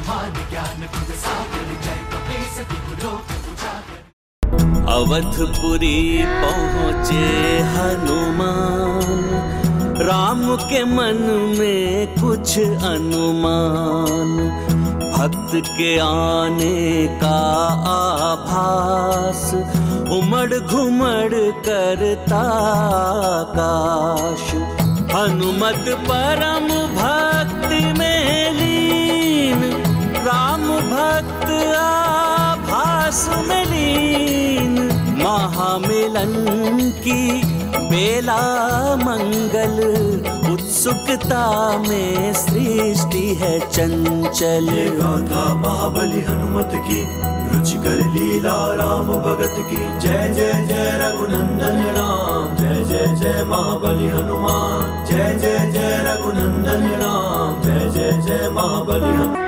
मान ज्ञान गुण सागर जय कपीस तिहु लोक उजागर। अवधपुरी पहुँचे हनुमान, राम के मन में कुछ अनुमान। भक्त के आने का आभास, उमड़ घुमड़ करता आकाश। हनुमत परम भक्ति में लीन, राम भक्त आभास में लीन। महामिलन की बेला मंगल, उत्सुकता में सृष्टि है चंचल। ये गाथा महाबली हनुमत की, रुचिकर लीला राम भगत की। जय जय जय रघुनंदन राम, जय जय जय महाबली हनुमान। जय जय जय रघुनंदन राम, जय जय जय महाबली हनुमान।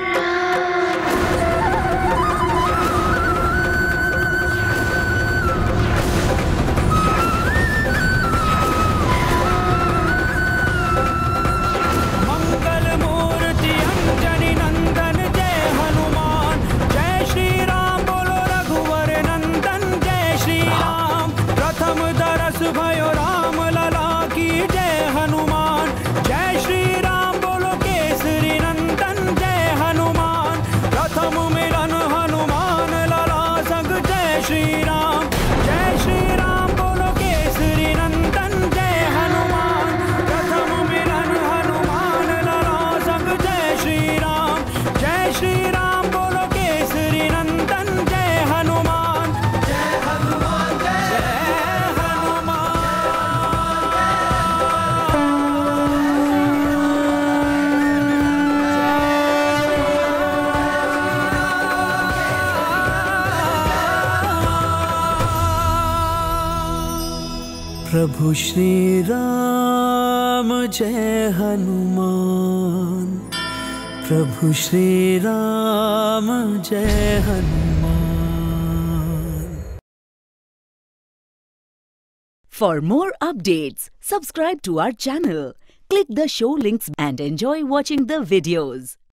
भयो राम लला की जय हनुमान। जय श्री राम बोलो केसरी नंदन जय हनुमान। प्रथम मिलन हनुमान लला संग जय श्री राम। जय श्री राम बोलो केसरी नंदन जय हनुमान। प्रथम मिलन हनुमान लला संग जय श्री राम। जय श्री राम बोलो केसरी नंदन जय हनुमान। जय हनुमान जय प्रभु श्री राम जय हनुमान। प्रभु श्री राम जय Hanuman. For more updates, subscribe to our channel, click the show links and enjoy watching the videos.